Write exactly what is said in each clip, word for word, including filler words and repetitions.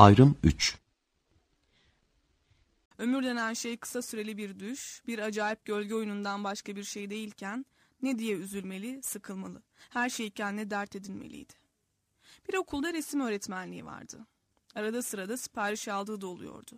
Ayrım üç. Ömür denen şey kısa süreli bir düş, bir acayip gölge oyunundan başka bir şey değilken ne diye üzülmeli, sıkılmalı, her şeyi kendine dert edinmeliydi. Bir okulda resim öğretmenliği vardı. Arada sırada sipariş aldığı da oluyordu.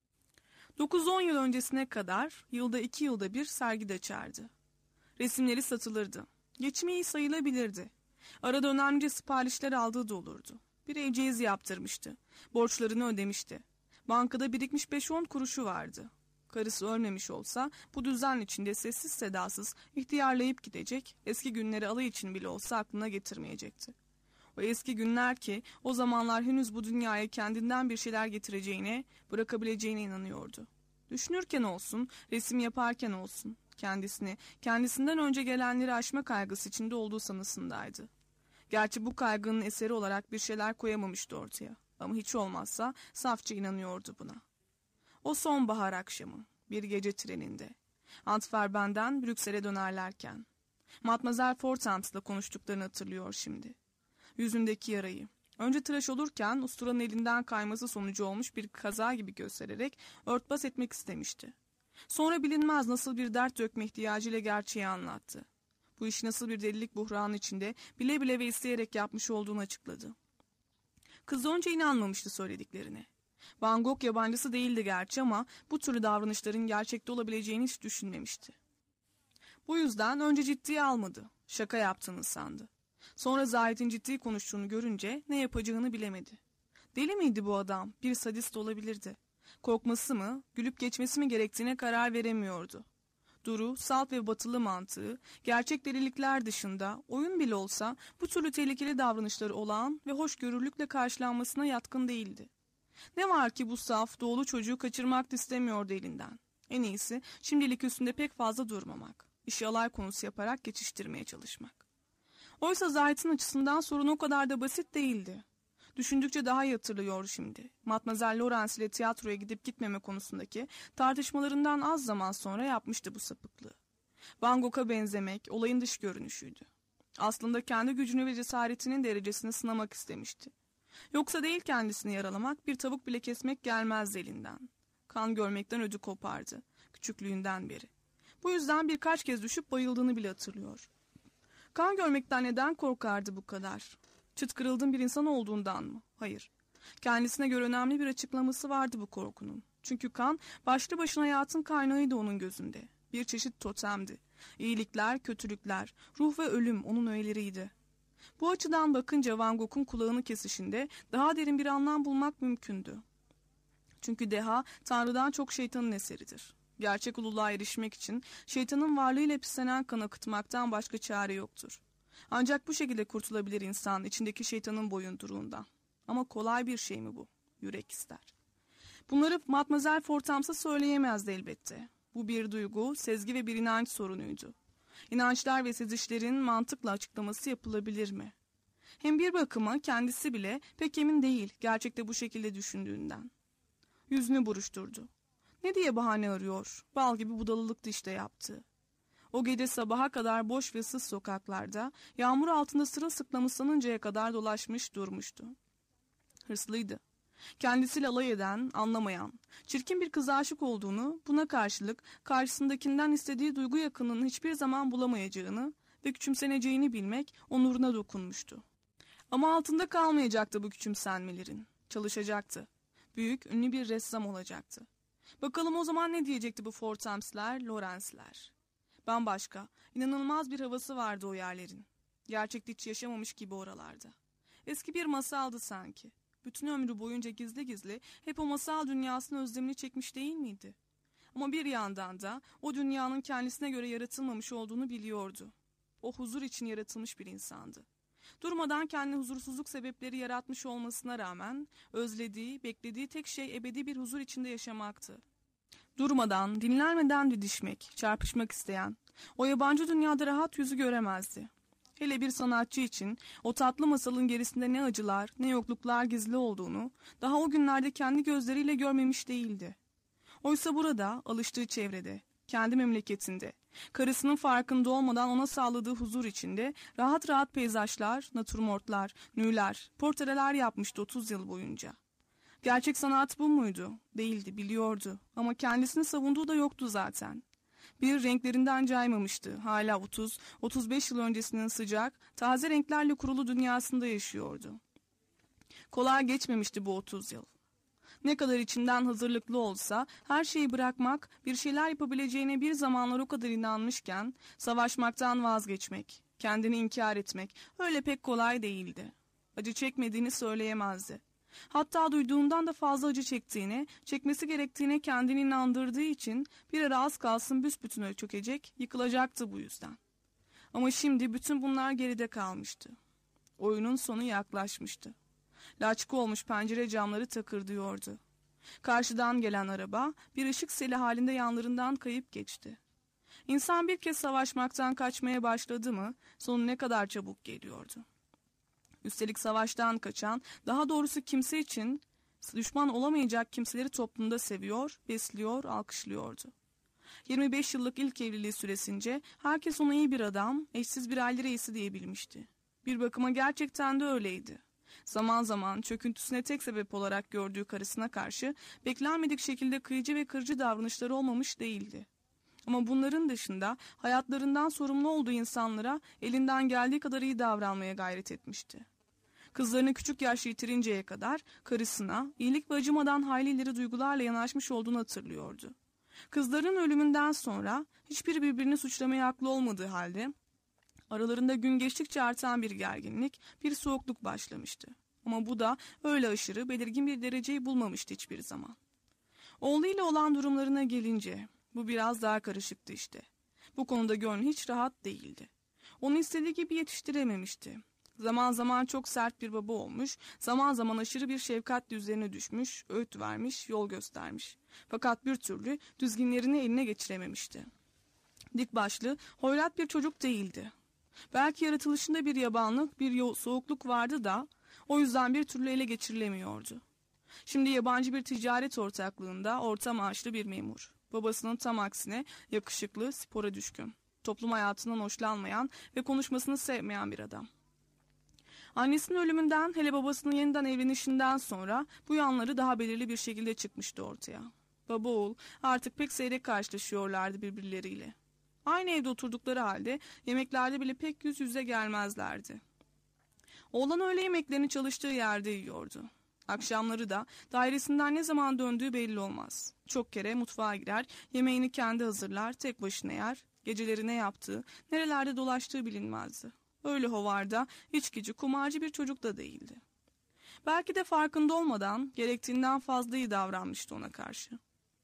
dokuz on yıl öncesine kadar yılda iki yılda bir sergi de açardı. Resimleri satılırdı. Geçimi iyi sayılabilirdi. Arada önemlice siparişler aldığı da olurdu. Bir evciyiz yaptırmıştı. Borçlarını ödemişti. Bankada birikmiş beş on kuruşu vardı. Karısı ölmemiş olsa bu düzen içinde sessiz sedasız ihtiyarlayıp gidecek, eski günleri alay için bile olsa aklına getirmeyecekti. O eski günler ki o zamanlar henüz bu dünyaya kendinden bir şeyler getireceğine, bırakabileceğine inanıyordu. Düşünürken olsun, resim yaparken olsun, kendisini, kendisinden önce gelenleri aşma kaygısı içinde olduğu sanısındaydı. Gerçi bu kaygının eseri olarak bir şeyler koyamamıştı ortaya. Ama hiç olmazsa safça inanıyordu buna. O sonbahar akşamı, bir gece treninde, Antwerpen'den Brüksel'e dönerlerken, Matmazel Fortams'la konuştuklarını hatırlıyor şimdi. Yüzündeki yarayı, önce tıraş olurken usturanın elinden kayması sonucu olmuş bir kaza gibi göstererek örtbas etmek istemişti. Sonra bilinmez nasıl bir dert dökme ihtiyacıyla gerçeği anlattı. Bu işi nasıl bir delilik buhranı içinde bile bile ve isteyerek yapmış olduğunu açıkladı. Kız önce inanmamıştı söylediklerine. Van Gogh yabancısı değildi gerçi ama bu türlü davranışların gerçekte olabileceğini hiç düşünmemişti. Bu yüzden önce ciddiye almadı, şaka yaptığını sandı. Sonra Zahit'in ciddi konuştuğunu görünce ne yapacağını bilemedi. Deli miydi bu adam, bir sadist olabilirdi. Korkması mı, gülüp geçmesi mi gerektiğine karar veremiyordu. Duru, salt ve batılı mantığı, gerçek delilikler dışında oyun bile olsa bu türlü tehlikeli davranışları olağan ve hoşgörülükle karşılanmasına yatkın değildi. Ne var ki bu saf, doğulu çocuğu kaçırmak da istemiyordu elinden. En iyisi şimdilik üstünde pek fazla durmamak, işi alay konusu yaparak geçiştirmeye çalışmak. Oysa Zahit'in açısından sorun o kadar da basit değildi. Düşündükçe daha iyi hatırlıyor şimdi. Matmazel Laurence ile tiyatroya gidip gitmeme konusundaki tartışmalarından az zaman sonra yapmıştı bu sapıklığı. Van Gogh'a benzemek olayın dış görünüşüydü. Aslında kendi gücünü ve cesaretinin derecesini sınamak istemişti. Yoksa değil kendisini yaralamak, bir tavuk bile kesmek gelmezdi elinden. Kan görmekten ödü kopardı, küçüklüğünden beri. Bu yüzden birkaç kez düşüp bayıldığını bile hatırlıyor. Kan görmekten neden korkardı bu kadar? Çıt kırıldığın bir insan olduğundan mı? Hayır. Kendisine göre önemli bir açıklaması vardı bu korkunun. Çünkü kan başlı başına hayatın kaynağıydı onun gözünde. Bir çeşit totemdi. İyilikler, kötülükler, ruh ve ölüm onun öğeleriydi. Bu açıdan bakınca Van Gogh'un kulağını kesişinde daha derin bir anlam bulmak mümkündü. Çünkü deha Tanrı'dan çok şeytanın eseridir. Gerçek ululuğa erişmek için şeytanın varlığıyla pislenen kan akıtmaktan başka çare yoktur. Ancak bu şekilde kurtulabilir insan içindeki şeytanın boyunduruğundan. Ama kolay bir şey mi bu? Yürek ister. Bunları Matmazel Fortams'a söyleyemezdi elbette. Bu bir duygu, sezgi ve bir inanç sorunuydu. İnançlar ve sezişlerin mantıkla açıklaması yapılabilir mi? Hem bir bakıma kendisi bile pek emin değil gerçekte bu şekilde düşündüğünden. Yüzünü buruşturdu. Ne diye bahane arıyor? Bal gibi budalılıktı işte yaptığı. O gece sabaha kadar boş ve sız sokaklarda, yağmur altında sırılsıklam ıslanıncaya kadar dolaşmış durmuştu. Hırslıydı. Kendisiyle alay eden, anlamayan, çirkin bir kıza aşık olduğunu, buna karşılık karşısındakinden istediği duygu yakınlığını hiçbir zaman bulamayacağını ve küçümseneceğini bilmek onuruna dokunmuştu. Ama altında kalmayacaktı bu küçümsenmelerin. Çalışacaktı. Büyük, ünlü bir ressam olacaktı. Bakalım o zaman ne diyecekti bu Fortams'ler, Lawrence'ler? Bambaşka, inanılmaz bir havası vardı o yerlerin. Gerçekte hiç yaşamamış gibi oralarda. Eski bir masaldı sanki. Bütün ömrü boyunca gizli gizli hep o masal dünyasının özlemini çekmiş değil miydi? Ama bir yandan da o dünyanın kendisine göre yaratılmamış olduğunu biliyordu. O huzur için yaratılmış bir insandı. Durmadan kendi huzursuzluk sebepleri yaratmış olmasına rağmen özlediği, beklediği tek şey ebedi bir huzur içinde yaşamaktı. Durmadan, dinlenmeden didişmek, çarpışmak isteyen, o yabancı dünyada rahat yüzü göremezdi. Hele bir sanatçı için o tatlı masalın gerisinde ne acılar, ne yokluklar gizli olduğunu daha o günlerde kendi gözleriyle görmemiş değildi. Oysa burada, alıştığı çevrede, kendi memleketinde, karısının farkında olmadan ona sağladığı huzur içinde rahat rahat peyzajlar, natürmortlar, nüler, portreler yapmıştı otuz yıl boyunca. Gerçek sanat bu muydu? Değildi, biliyordu. Ama kendisini savunduğu da yoktu zaten. Bir renklerinden caymamıştı. Hala otuz otuz beş yıl öncesinin sıcak, taze renklerle kurulu dünyasında yaşıyordu. Kolay geçmemişti bu otuz yıl. Ne kadar içinden hazırlıklı olsa, her şeyi bırakmak, bir şeyler yapabileceğine bir zamanlar o kadar inanmışken, savaşmaktan vazgeçmek, kendini inkar etmek öyle pek kolay değildi. Acı çekmediğini söyleyemezdi. Hatta duyduğundan da fazla acı çektiğini, çekmesi gerektiğine kendini inandırdığı için bir ara az kalsın büsbütün çökecek, yıkılacaktı bu yüzden. Ama şimdi bütün bunlar geride kalmıştı. Oyunun sonu yaklaşmıştı. Laçka olmuş pencere camları takırdıyordu. Karşıdan gelen araba bir ışık seli halinde yanlarından kayıp geçti. İnsan bir kez savaşmaktan kaçmaya başladı mı, sonu ne kadar çabuk geliyordu. Üstelik savaştan kaçan, daha doğrusu kimse için düşman olamayacak kimseleri toplumda seviyor, besliyor, alkışlıyordu. yirmi beş yıllık ilk evliliği süresince herkes ona iyi bir adam, eşsiz bir aile reisi diyebilmişti. Bir bakıma gerçekten de öyleydi. Zaman zaman çöküntüsüne tek sebep olarak gördüğü karısına karşı beklenmedik şekilde kıyıcı ve kırıcı davranışları olmamış değildi. Ama bunların dışında hayatlarından sorumlu olduğu insanlara elinden geldiği kadar iyi davranmaya gayret etmişti. Kızlarını küçük yaşta yitirinceye kadar karısına iyilik ve acımadan hayli ileri duygularla yanaşmış olduğunu hatırlıyordu. Kızların ölümünden sonra hiçbir birbirini suçlamaya haklı olmadığı halde aralarında gün geçtikçe artan bir gerginlik, bir soğukluk başlamıştı. Ama bu da öyle aşırı, belirgin bir dereceyi bulmamıştı hiçbir zaman. Oğluyla olan durumlarına gelince bu biraz daha karışıktı işte. Bu konuda gönlü hiç rahat değildi. Onu istediği gibi yetiştirememişti. Zaman zaman çok sert bir baba olmuş, zaman zaman aşırı bir şefkatle üzerine düşmüş, öğüt vermiş, yol göstermiş. Fakat bir türlü düzgünlerini eline geçirememişti. Dik başlı, hoyrat bir çocuk değildi. Belki yaratılışında bir yabanlık, bir soğukluk vardı da o yüzden bir türlü ele geçirilemiyordu. Şimdi yabancı bir ticaret ortaklığında orta maaşlı bir memur. Babasının tam aksine yakışıklı, spora düşkün, toplum hayatından hoşlanmayan ve konuşmasını sevmeyen bir adam. Annesinin ölümünden, hele babasının yeniden evlenişinden sonra bu yanları daha belirli bir şekilde çıkmıştı ortaya. Baba oğul artık pek seyrek karşılaşıyorlardı birbirleriyle. Aynı evde oturdukları halde yemeklerde bile pek yüz yüze gelmezlerdi. Oğlan öğle yemeklerini çalıştığı yerde yiyordu. Akşamları da dairesinden ne zaman döndüğü belli olmaz. Çok kere mutfağa girer, yemeğini kendi hazırlar, tek başına yer, geceleri ne yaptığı, nerelerde dolaştığı bilinmezdi. Öyle hovarda, içkici, kumarcı bir çocuk da değildi. Belki de farkında olmadan gerektiğinden fazla iyi davranmıştı ona karşı.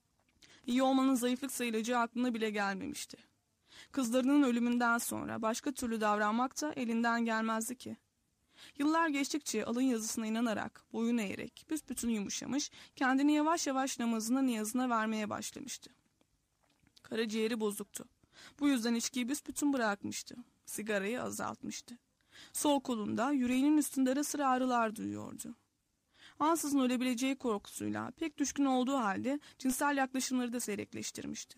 İyi olmanın zayıflık sayılacağı aklına bile gelmemişti. Kızlarının ölümünden sonra başka türlü davranmak da elinden gelmezdi ki. Yıllar geçtikçe alın yazısına inanarak, boyun eğerek, büsbütün yumuşamış, kendini yavaş yavaş namazına niyazına vermeye başlamıştı. Karaciğeri bozuktu. Bu yüzden içkiyi büsbütün bırakmıştı. Sigarayı azaltmıştı. Sol kolunda yüreğinin üstünde ara sıra ağrılar duyuyordu. Ansızın ölebileceği korkusuyla pek düşkün olduğu halde cinsel yaklaşımları da seyrekleştirmişti.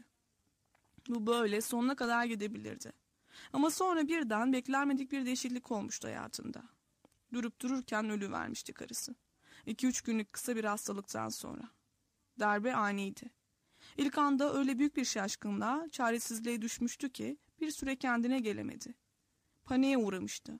Bu böyle sonuna kadar gidebilirdi. Ama sonra birden beklenmedik bir değişiklik olmuştu hayatında. Durup dururken ölüvermişti karısı. İki üç günlük kısa bir hastalıktan sonra. Darbe aniydi. İlk anda öyle büyük bir şaşkınlığa, çaresizliğe düşmüştü ki bir süre kendine gelemedi. Paniğe uğramıştı.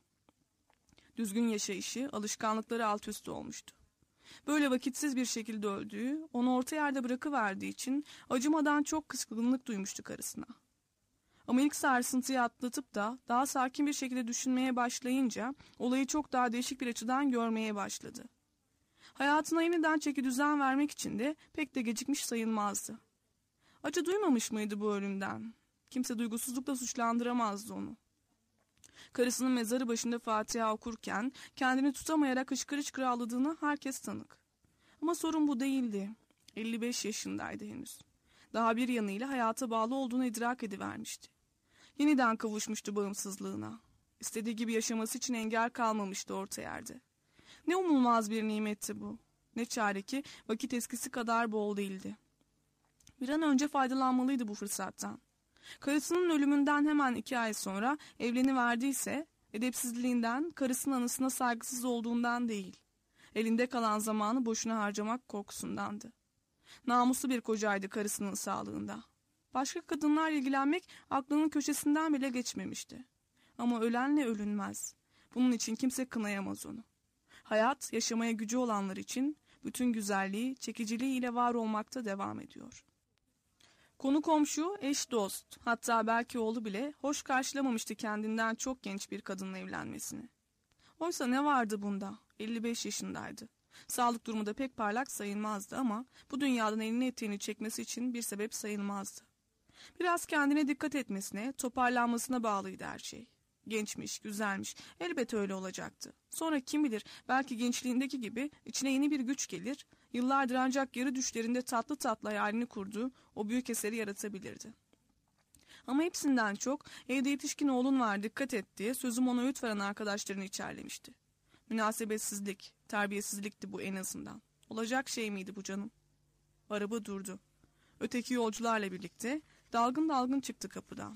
Düzgün yaşayışı, alışkanlıkları alt üst olmuştu. Böyle vakitsiz bir şekilde öldüğü, onu orta yerde bırakıverdiği için acımadan çok kızgınlık duymuştu karısına. Ama ilk sarsıntıyı atlatıp da daha sakin bir şekilde düşünmeye başlayınca olayı çok daha değişik bir açıdan görmeye başladı. Hayatına yeniden çeki düzen vermek için de pek de gecikmiş sayılmazdı. Acı duymamış mıydı bu ölümden? Kimse duygusuzlukla suçlandıramazdı onu. Karısının mezarı başında Fatiha okurken kendini tutamayarak hıçkır hıçkır ağladığını herkes tanık. Ama sorun bu değildi. elli beş yaşındaydı henüz. Daha bir yanıyla hayata bağlı olduğunu idrak edivermişti. Yeniden kavuşmuştu bağımsızlığına. İstediği gibi yaşaması için engel kalmamıştı orta yerde. Ne umulmaz bir nimetti bu. Ne çare ki vakit eskisi kadar bol değildi. Bir an önce faydalanmalıydı bu fırsattan. Karısının ölümünden hemen iki ay sonra evleniverdiyse edepsizliğinden, karısının anısına saygısız olduğundan değil. Elinde kalan zamanı boşuna harcamak korkusundandı. Namuslu bir kocaydı karısının sağlığında. Başka kadınlarla ilgilenmek aklının köşesinden bile geçmemişti. Ama ölenle ölünmez. Bunun için kimse kınayamaz onu. Hayat, yaşamaya gücü olanlar için bütün güzelliği, çekiciliği ile var olmakta devam ediyor. Konu komşu, eş dost, hatta belki oğlu bile hoş karşılamamıştı kendinden çok genç bir kadınla evlenmesini. Oysa ne vardı bunda? elli beş yaşındaydı. Sağlık durumu da pek parlak sayılmazdı ama bu dünyadan elini eteğini çekmesi için bir sebep sayılmazdı. Biraz kendine dikkat etmesine, toparlanmasına bağlıydı her şey. Gençmiş, güzelmiş, elbet öyle olacaktı. Sonra kim bilir, belki gençliğindeki gibi içine yeni bir güç gelir, yıllardır ancak yarı düşlerinde tatlı tatlı hayalini kurduğu o büyük eseri yaratabilirdi. Ama hepsinden çok evde yetişkin oğlun var dikkat et diye sözüm ona öğüt veren arkadaşlarını içerlemişti. Münasebetsizlik, terbiyesizlikti bu en azından. Olacak şey miydi bu canım? Araba durdu. Öteki yolcularla birlikte dalgın dalgın çıktı kapıdan.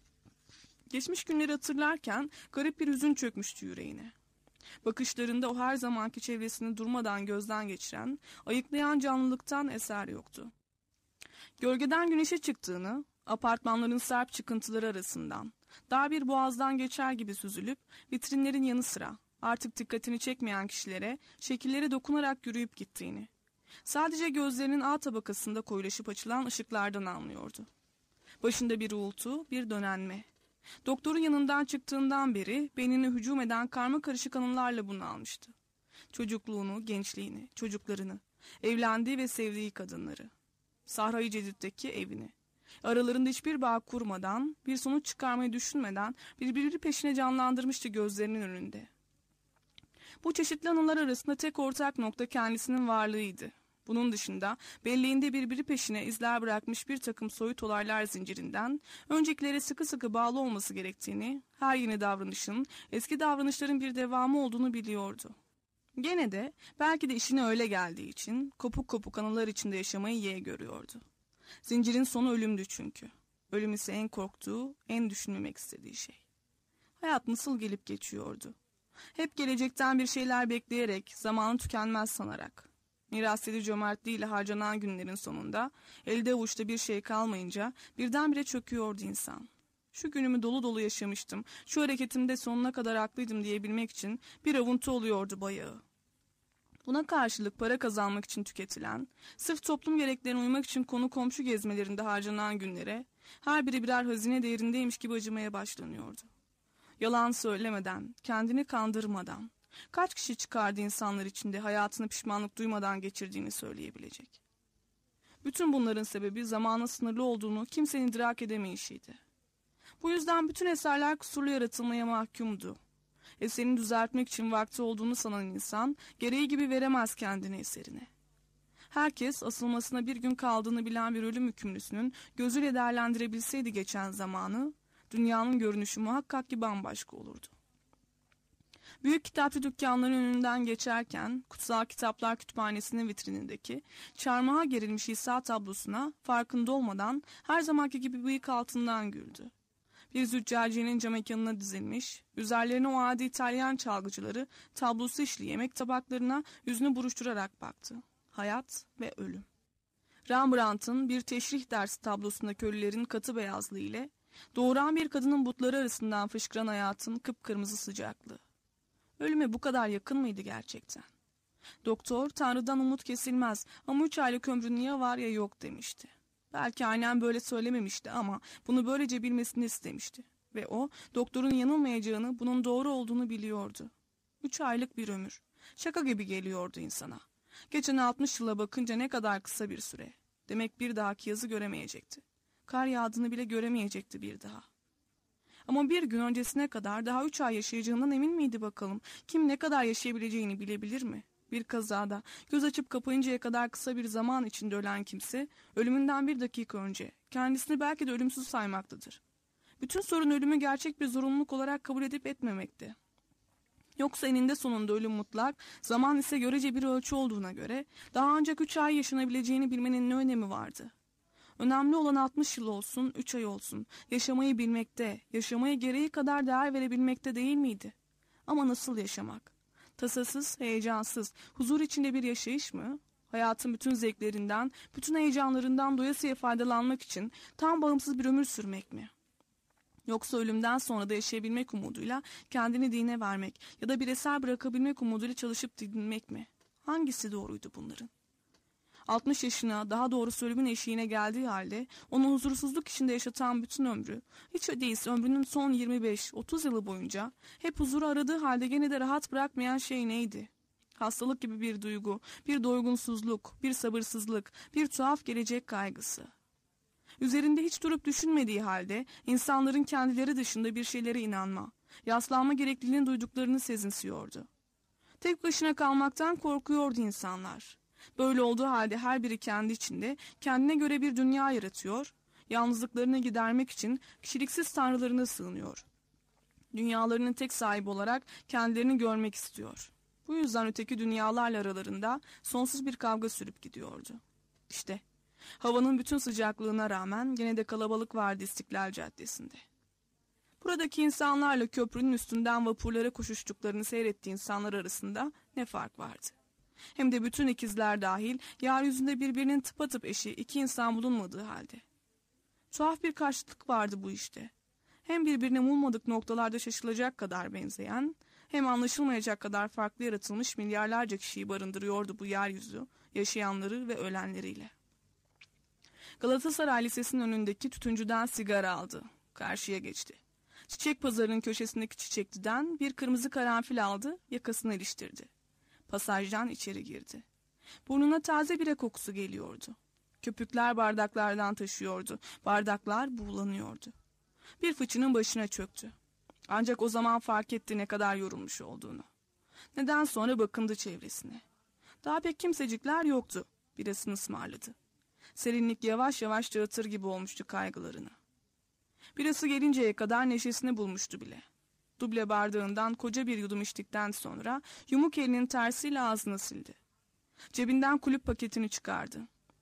Geçmiş günleri hatırlarken garip bir hüzün çökmüştü yüreğine. Bakışlarında o her zamanki çevresini durmadan gözden geçiren, ayıklayan canlılıktan eser yoktu. Gölgeden güneşe çıktığını, apartmanların serp çıkıntıları arasından, dar bir boğazdan geçer gibi süzülüp vitrinlerin yanı sıra artık dikkatini çekmeyen kişilere, şekillere dokunarak yürüyüp gittiğini, sadece gözlerinin A tabakasında koyulaşıp açılan ışıklardan anlıyordu. Başında bir uğultu, bir dönenme. Doktorun yanından çıktığından beri beynine hücum eden karmakarışık anılarla bunu almıştı. Çocukluğunu, gençliğini, çocuklarını, evlendiği ve sevdiği kadınları, Sahra-i Cedid'deki evini. Aralarında hiçbir bağ kurmadan, bir sonuç çıkarmayı düşünmeden birbiri peşine canlandırmıştı gözlerinin önünde. Bu çeşitli anılar arasında tek ortak nokta kendisinin varlığıydı. Bunun dışında belleğinde birbiri peşine izler bırakmış bir takım soyut olaylar zincirinden öncekilere sıkı sıkı bağlı olması gerektiğini, her yeni davranışın eski davranışların bir devamı olduğunu biliyordu. Gene de belki de işine öyle geldiği için kopuk kopuk anılar içinde yaşamayı yeğ görüyordu. Zincirin sonu ölümdü çünkü. Ölüm ise en korktuğu, en düşünmemek istediği şey. Hayat nasıl gelip geçiyordu? Hep gelecekten bir şeyler bekleyerek, zamanı tükenmez sanarak. Miraseli cömertliğiyle harcanan günlerin sonunda, elde avuçta bir şey kalmayınca birdenbire çöküyordu insan. Şu günümü dolu dolu yaşamıştım, şu hareketimde sonuna kadar haklıydım diyebilmek için bir avuntu oluyordu bayağı. Buna karşılık para kazanmak için tüketilen, sırf toplum gereklerine uymak için konu komşu gezmelerinde harcanan günlere, her biri birer hazine değerindeymiş gibi acımaya başlanıyordu. Yalan söylemeden, kendini kandırmadan, kaç kişi çıkardı insanlar içinde hayatını pişmanlık duymadan geçirdiğini söyleyebilecek. Bütün bunların sebebi zamanın sınırlı olduğunu kimsenin idrak edemeyişiydi. Bu yüzden bütün eserler kusurlu yaratılmaya mahkumdu. Eserini düzeltmek için vakti olduğunu sanan insan, gereği gibi veremez kendini eserine. Herkes asılmasına bir gün kaldığını bilen bir ölüm hükümlüsünün gözüyle değerlendirebilseydi geçen zamanı, dünyanın görünüşü muhakkak ki bambaşka olurdu. Büyük kitapçı dükkanların önünden geçerken Kutsal Kitaplar Kütüphanesi'nin vitrinindeki çarmıha gerilmiş İsa tablosuna farkında olmadan her zamanki gibi bıyık altından güldü. Bir züccaciyenin cam mekanına dizilmiş, üzerlerine o adi İtalyan çalgıcıları tablosu işli yemek tabaklarına yüzünü buruşturarak baktı. Hayat ve ölüm. Rembrandt'ın bir teşrih dersi tablosundaki ölülerin katı beyazlığı ile doğuran bir kadının butları arasından fışkıran hayatın kıpkırmızı sıcaklığı. Ölüme bu kadar yakın mıydı gerçekten? Doktor, Tanrı'dan umut kesilmez ama üç aylık ömrün ya var ya yok demişti. Belki aynen böyle söylememişti ama bunu böylece bilmesini istemişti. Ve o, doktorun yanılmayacağını, bunun doğru olduğunu biliyordu. Üç aylık bir ömür. Şaka gibi geliyordu insana. Geçen altmış yıla bakınca ne kadar kısa bir süre. Demek bir dahaki yazı göremeyecekti. Kar yağdığını bile göremeyecekti bir daha. Ama bir gün öncesine kadar daha üç ay yaşayacağından emin miydi bakalım? Kim ne kadar yaşayabileceğini bilebilir mi? Bir kazada göz açıp kapayıncaya kadar kısa bir zaman içinde ölen kimse, ölümünden bir dakika önce kendisini belki de ölümsüz saymaktadır. Bütün sorun ölümü gerçek bir zorunluluk olarak kabul edip etmemekte. Yoksa eninde sonunda ölüm mutlak, zaman ise görece bir ölçü olduğuna göre daha ancak üç ay yaşanabileceğini bilmenin ne önemi vardı? Önemli olan altmış yıl olsun, üç ay olsun, yaşamayı bilmekte, yaşamaya gereği kadar değer verebilmekte değil miydi? Ama nasıl yaşamak? Tasasız, heyecansız, huzur içinde bir yaşayış mı? Hayatın bütün zevklerinden, bütün heyecanlarından doyasıya faydalanmak için tam bağımsız bir ömür sürmek mi? Yoksa ölümden sonra da yaşayabilmek umuduyla kendini dine vermek ya da bir eser bırakabilmek umuduyla çalışıp dinlemek mi? Hangisi doğruydu bunların? altmış yaşına, daha doğrusu ölümün eşiğine geldiği halde onu huzursuzluk içinde yaşatan bütün ömrü, hiç değilse ömrünün son yirmi beş otuz yılı boyunca hep huzuru aradığı halde gene de rahat bırakmayan şey neydi? Hastalık gibi bir duygu, bir doygunsuzluk, bir sabırsızlık, bir tuhaf gelecek kaygısı. Üzerinde hiç durup düşünmediği halde insanların kendileri dışında bir şeylere inanma, yaslanma gerekliliğini duyduklarını sezinsiyordu. Tek başına kalmaktan korkuyordu insanlar. Böyle olduğu halde her biri kendi içinde kendine göre bir dünya yaratıyor, yalnızlıklarını gidermek için kişiliksiz tanrılarına sığınıyor. Dünyalarının tek sahibi olarak kendilerini görmek istiyor. Bu yüzden öteki dünyalarla aralarında sonsuz bir kavga sürüp gidiyordu. İşte havanın bütün sıcaklığına rağmen gene de kalabalık vardı İstiklal Caddesi'nde. Buradaki insanlarla köprünün üstünden vapurlara koşuştuklarını seyrettiği insanlar arasında ne fark vardı? Hem de bütün ikizler dahil yeryüzünde birbirinin tıpatıp eşi iki insan bulunmadığı halde. Tuhaf bir karşıtlık vardı bu işte. Hem birbirine umulmadık noktalarda şaşılacak kadar benzeyen, hem anlaşılmayacak kadar farklı yaratılmış milyarlarca kişiyi barındırıyordu bu yeryüzü, yaşayanları ve ölenleriyle. Galatasaray Lisesi'nin önündeki tütüncüden sigara aldı. Karşıya geçti. Çiçek pazarının köşesindeki çiçekçiden bir kırmızı karanfil aldı, yakasını iliştirdi. Pasajdan içeri girdi. Burnuna taze bira kokusu geliyordu. Köpükler bardaklardan taşıyordu. Bardaklar buğulanıyordu. Bir fıçının başına çöktü. Ancak o zaman fark etti ne kadar yorulmuş olduğunu. Neden sonra bakındı çevresine. Daha pek kimsecikler yoktu. Birasını ısmarladı. Serinlik yavaş yavaş dağıtır gibi olmuştu kaygılarını. Birası gelinceye kadar neşesini bulmuştu bile. Duble bardağından koca bir yudum içtikten sonra yumuk elinin tersiyle ağzını sildi. Cebinden kulüp paketini çıkardı.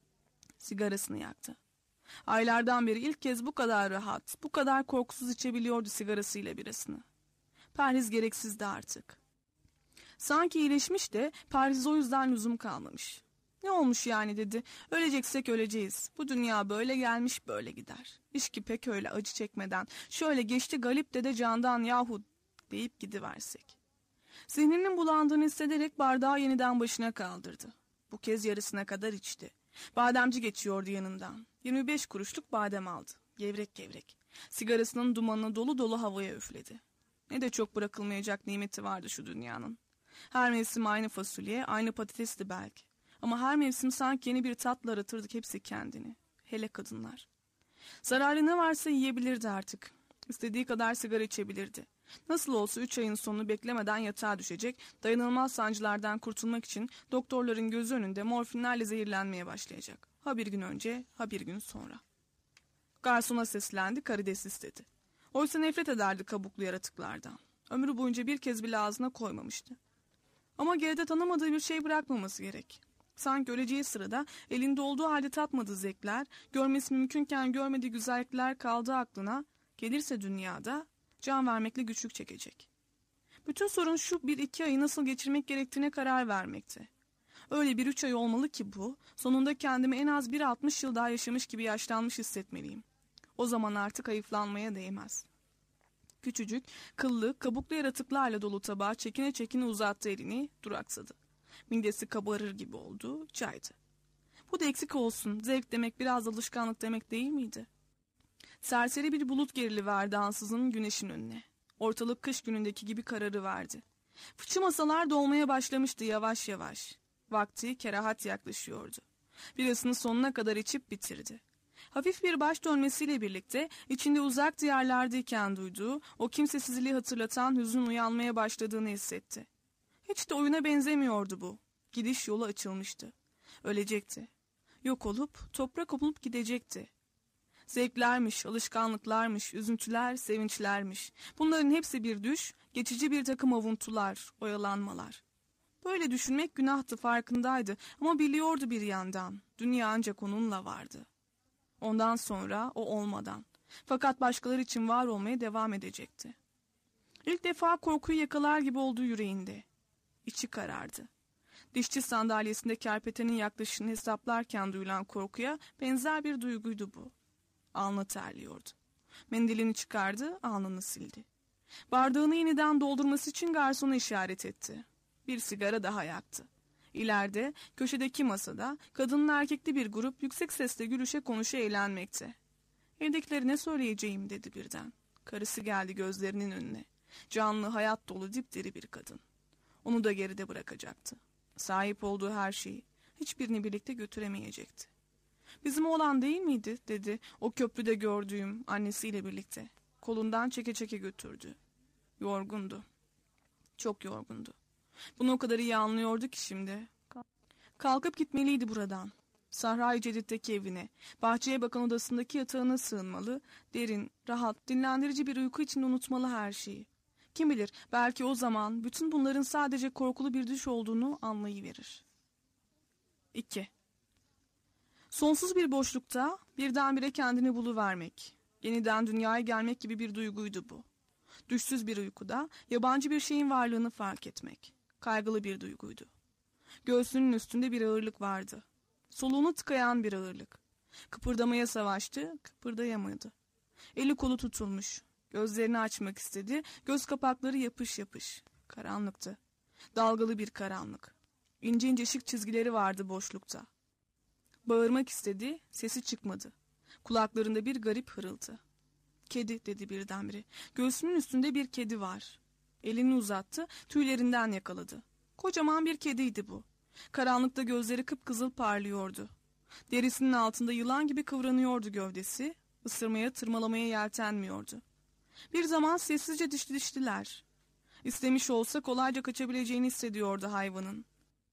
Sigarasını yaktı. Aylardan beri ilk kez bu kadar rahat, bu kadar korkusuz içebiliyordu sigarasıyla birasını. Perhiz gereksizdi artık. Sanki iyileşmiş de perhiz o yüzden lüzum kalmamış. Ne olmuş yani dedi. Öleceksek öleceğiz. Bu dünya böyle gelmiş böyle gider. İşki pek öyle acı çekmeden. Şöyle geçti Galip dede candan yahu deyip gidiversek. Zihninin bulandığını hissederek bardağı yeniden başına kaldırdı. Bu kez yarısına kadar içti. Bademci geçiyordu yanından. yirmi beş kuruşluk badem aldı. Gevrek gevrek. Sigarasının dumanını dolu dolu havaya üfledi. Ne de çok bırakılmayacak nimeti vardı şu dünyanın. Her mevsim aynı fasulye, aynı patatesti belki. Ama her mevsim sanki yeni bir tatla aratırdık hepsi kendini. Hele kadınlar. Zararlı ne varsa yiyebilirdi artık. İstediği kadar sigara içebilirdi. Nasıl olsa üç ayın sonunu beklemeden yatağa düşecek, dayanılmaz sancılardan kurtulmak için doktorların gözü önünde morfinlerle zehirlenmeye başlayacak. Ha bir gün önce, ha bir gün sonra. Garsona seslendi, karides istedi. Oysa nefret ederdi kabuklu yaratıklardan. Ömrü boyunca bir kez bile ağzına koymamıştı. Ama geride tanımadığı bir şey bırakmaması gerek. Sanki öleceği sırada elinde olduğu halde tatmadığı zevkler, görmesi mümkünken görmediği güzellikler kaldığı aklına, gelirse dünyada can vermekle güçlük çekecek. Bütün sorun şu bir iki ayı nasıl geçirmek gerektiğine karar vermekti. Öyle bir üç ay olmalı ki bu, sonunda kendimi en az bir altmış yıl daha yaşamış gibi yaşlanmış hissetmeliyim. O zaman artık hayıflanmaya değmez. Küçücük, kıllı, kabuklu yaratıklarla dolu tabağa çekine çekine uzattı elini, duraksadı. Midesi kabarır gibi oldu, çaydı. Bu da eksik olsun, zevk demek biraz alışkanlık demek değil miydi? Serseri bir bulut geriliverdi ansızın güneşin önüne. Ortalık kış günündeki gibi kararıverdi. Fıçı masalar dolmaya başlamıştı yavaş yavaş. Vakti kerahat yaklaşıyordu. Birasını sonuna kadar içip bitirdi. Hafif bir baş dönmesiyle birlikte içinde uzak diyarlardayken duyduğu o kimsesizliği hatırlatan hüzün uyanmaya başladığını hissetti. Hiç de oyuna benzemiyordu bu. Gidiş yolu açılmıştı. Ölecekti. Yok olup toprak olup gidecekti. Zevklermiş, alışkanlıklarmış, üzüntüler, sevinçlermiş. Bunların hepsi bir düş, geçici bir takım avuntular, oyalanmalar. Böyle düşünmek günahtı, farkındaydı ama biliyordu bir yandan. Dünya ancak onunla vardı. Ondan sonra o olmadan. Fakat başkaları için var olmaya devam edecekti. İlk defa korkuyu yakalar gibi oldu yüreğinde. İçi karardı. Dişçi sandalyesinde kerpetenin yaklaşını hesaplarken duyulan korkuya benzer bir duyguydu bu. Alnı terliyordu. Mendilini çıkardı, alnını sildi. Bardağını yeniden doldurması için garsona işaret etti. Bir sigara daha yaktı. İleride, köşedeki masada kadınla erkekli bir grup yüksek sesle gülüşe konuşa eğlenmekte. Evdekileri ne söyleyeceğim dedi birden. Karısı geldi gözlerinin önüne. Canlı, hayat dolu dipdiri bir kadın. Onu da geride bırakacaktı. Sahip olduğu her şeyi, hiçbirini birlikte götüremeyecekti. Bizim oğlan değil miydi dedi o köprüde gördüğüm annesiyle birlikte. Kolundan çeke çeke götürdü. Yorgundu. Çok yorgundu. Bunu o kadar iyi anlıyordu ki şimdi. Kalkıp gitmeliydi buradan. Sahra-i Cedid'deki evine, bahçeye bakan odasındaki yatağına sığınmalı, derin, rahat, dinlendirici bir uyku içinde unutmalı her şeyi. Kim bilir, belki o zaman bütün bunların sadece korkulu bir düş olduğunu anlayıverir. İki. Sonsuz bir boşlukta birdenbire kendini buluvermek, yeniden dünyaya gelmek gibi bir duyguydu bu. Düşsüz bir uykuda yabancı bir şeyin varlığını fark etmek, kaygılı bir duyguydu. Göğsünün üstünde bir ağırlık vardı. Soluğunu tıkayan bir ağırlık. Kıpırdamaya savaştı, kıpırdayamadı. Eli kolu tutulmuş. Gözlerini açmak istedi, göz kapakları yapış yapış. Karanlıktı. Dalgalı bir karanlık. İnce ince şık çizgileri vardı boşlukta. Bağırmak istedi, sesi çıkmadı. Kulaklarında bir garip hırıltı. Kedi dedi birdenbire. Göğsünün üstünde bir kedi var. Elini uzattı, tüylerinden yakaladı. Kocaman bir kediydi bu. Karanlıkta gözleri kıpkızıl parlıyordu. Derisinin altında yılan gibi kıvranıyordu gövdesi, ısırmaya tırmalamaya yeltenmiyordu. Bir zaman sessizce dişli diştiler. İstemiş olsa kolayca kaçabileceğini hissediyordu hayvanın.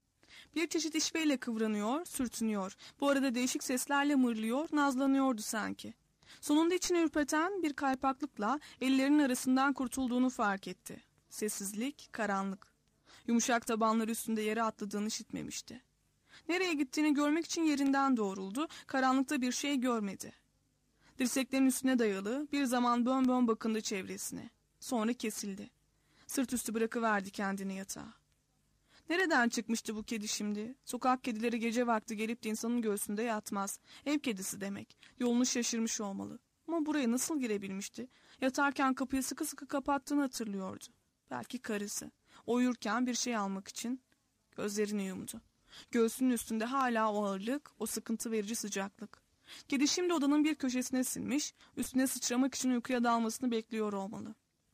Bir çeşit işveyle kıvranıyor, sürtünüyor. Bu arada değişik seslerle mırlıyor, nazlanıyordu sanki. Sonunda içini ürpeten bir kaypaklıkla ellerinin arasından kurtulduğunu fark etti. Sessizlik, karanlık. Yumuşak tabanları üstünde yere atladığını işitmemişti. Nereye gittiğini görmek için yerinden doğruldu, karanlıkta bir şey görmedi. Dirseklerin üstüne dayalı, bir zaman bön bön bakındı çevresine. Sonra kesildi. Sırt üstü bırakıverdi kendini yatağa. Nereden çıkmıştı bu kedi şimdi? Sokak kedileri gece vakti gelip de insanın göğsünde yatmaz. Ev kedisi demek. Yolunu şaşırmış olmalı. Ama buraya nasıl girebilmişti? Yatarken kapıyı sıkı sıkı kapattığını hatırlıyordu. Belki karısı. Uyurken bir şey almak için gözlerini yumdu. Göğsünün üstünde hala o ağırlık, o sıkıntı verici sıcaklık. Kedi şimdi odanın bir köşesine sinmiş, üstüne sıçramak için uykuya dalmasını bekliyor olmalı.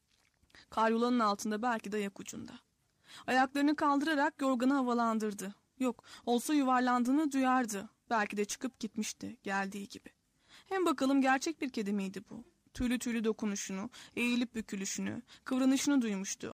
Karyolanın altında, belki de ayak ucunda. Ayaklarını kaldırarak yorganı havalandırdı. Yok, olsa yuvarlandığını duyardı. Belki de çıkıp gitmişti, geldiği gibi. Hem bakalım gerçek bir kedi miydi bu? Tüylü tüylü dokunuşunu, eğilip bükülüşünü, kıvranışını duymuştu.